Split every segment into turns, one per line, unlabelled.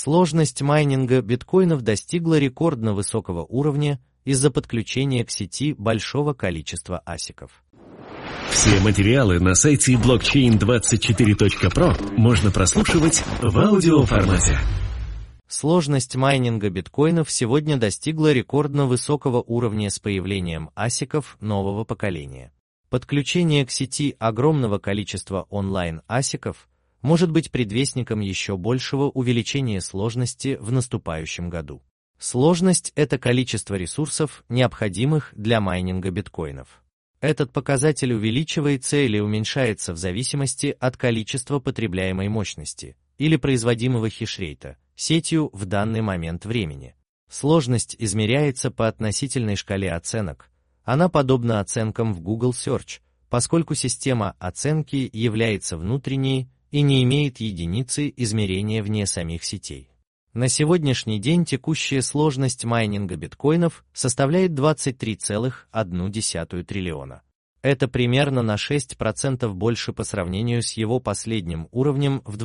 Сложность майнинга биткоинов достигла рекордно высокого уровня из-за подключения к сети большого количества асиков.
Все материалы на сайте blockchain24.pro можно прослушивать в аудиоформате.
Сложность майнинга биткоинов сегодня достигла рекордно высокого уровня с появлением асиков нового поколения. Подключение к сети огромного количества онлайн-асиков может быть предвестником еще большего увеличения сложности в наступающем году. Сложность – это количество ресурсов, необходимых для майнинга биткоинов. Этот показатель увеличивается или уменьшается в зависимости от количества потребляемой мощности или производимого хешрейта сетью в данный момент времени. Сложность измеряется по относительной шкале оценок. Она подобна оценкам в Google Search, поскольку система оценки является внутренней и не имеет единицы измерения вне самих сетей. На сегодняшний день текущая сложность майнинга биткоинов составляет 23,1 триллиона. Это примерно на 6% больше по сравнению с его последним уровнем в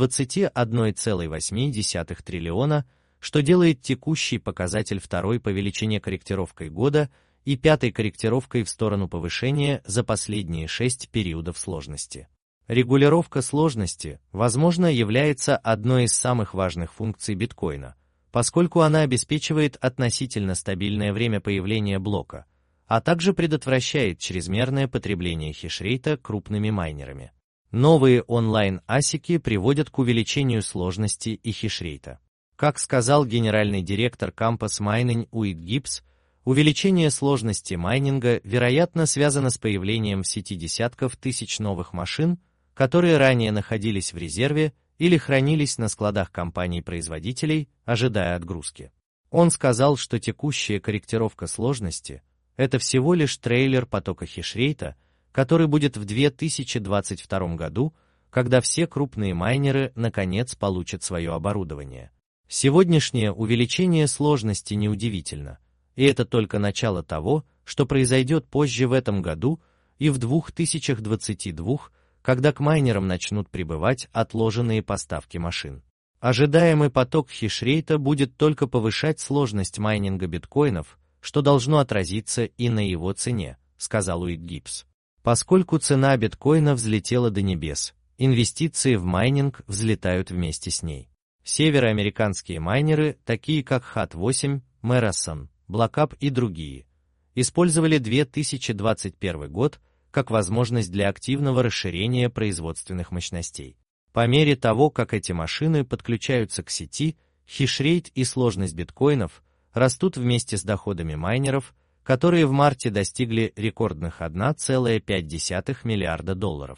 21,8 триллиона, что делает текущий показатель второй по величине корректировкой года и пятой корректировкой в сторону повышения за последние 6 периодов сложности. Регулировка сложности, возможно, является одной из самых важных функций биткоина, поскольку она обеспечивает относительно стабильное время появления блока, а также предотвращает чрезмерное потребление хешрейта крупными майнерами. Новые онлайн-асики приводят к увеличению сложности и хешрейта. Как сказал генеральный директор Campus Mining Уит Гиббс, увеличение сложности майнинга, вероятно, связано с появлением в сети десятков тысяч новых машин, которые ранее находились в резерве или хранились на складах компаний-производителей, ожидая отгрузки. Он сказал, что текущая корректировка сложности – это всего лишь трейлер потока хешрейта, который будет в 2022 году, когда все крупные майнеры наконец получат свое оборудование. Сегодняшнее увеличение сложности неудивительно, и это только начало того, что произойдет позже в этом году и в 2022, когда к майнерам начнут прибывать отложенные поставки машин. Ожидаемый поток хешрейта будет только повышать сложность майнинга биткоинов, что должно отразиться и на его цене, сказал Уит Гиббс. Поскольку цена биткоина взлетела до небес, инвестиции в майнинг взлетают вместе с ней. Североамериканские майнеры, такие как HAT8, Marathon, Blockup и другие, использовали 2021 год как возможность для активного расширения производственных мощностей. По мере того, как эти машины подключаются к сети, хешрейт и сложность биткоинов растут вместе с доходами майнеров, которые в марте достигли рекордных 1,5 миллиарда долларов.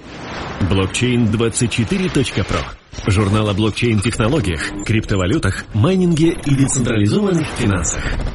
Blockchain24.pro – журнал о блокчейн-технологиях, криптовалютах, майнинге и децентрализованных финансах.